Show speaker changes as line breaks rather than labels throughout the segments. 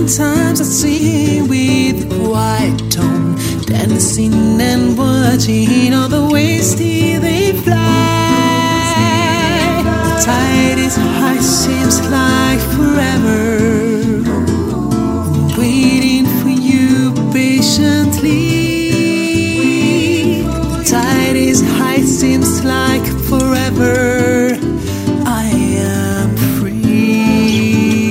Sometimes I sing with a quiet tone, dancing and watching all the ways they fly. The tide is high, seems like forever. I'm waiting for you patiently. The tide is high, seems like forever. I am free.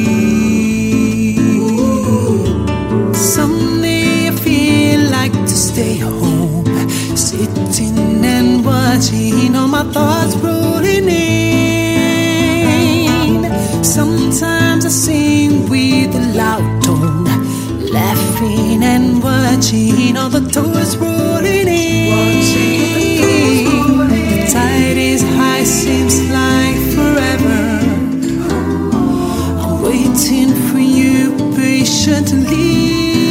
Someday I feel like to stay home, sitting and watching all my thoughts rolling in. Sometimes I sing with a loud tone, laughing and watching all the toys rolling in. The tide is high, seems like forever. I'm waiting for you patiently.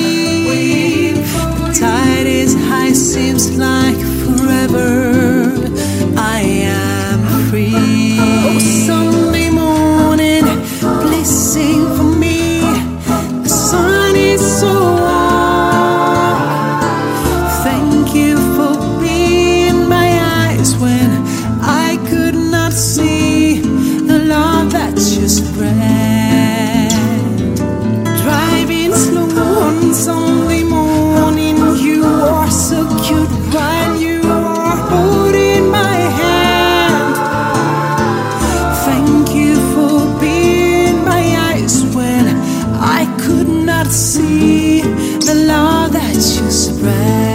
The tide is high, seems like forever. I am free. Oh, Sunday morning, please sing for me. The sun is so warm. Thank you for being my eyes when I could not see the love that you spread. Driving slow on Sunday morning, you are so cute while you are holding my hand. Thank you for being my eyes when I could not see the love that you spread.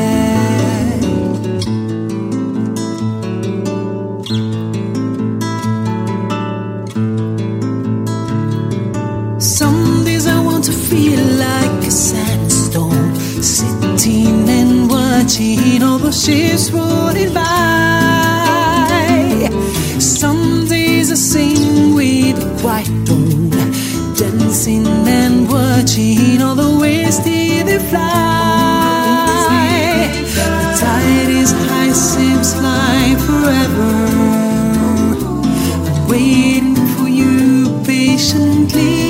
Some days I want to feel like a sandstone, sitting and watching all the ships rolling by. Some days I sing with a white tone, dancing and watching all the ways they fly. The tide is high, seems like forever. I'm waiting for you patiently.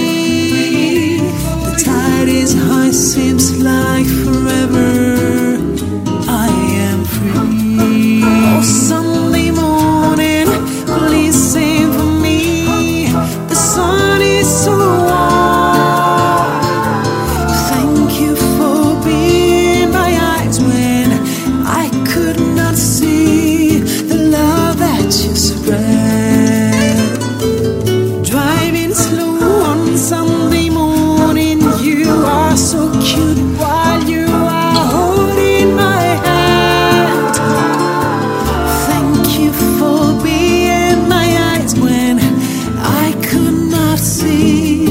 The tide is high, seems like forever. I am free. Oh, Sunday morning, please sing for me. The sun is so warm. Thank you for being my eyes when I could not see the love that you spread. Driving slow on Sunday morning, you are so cute while you are holding my hand. Thank you for being my eyes when I could not see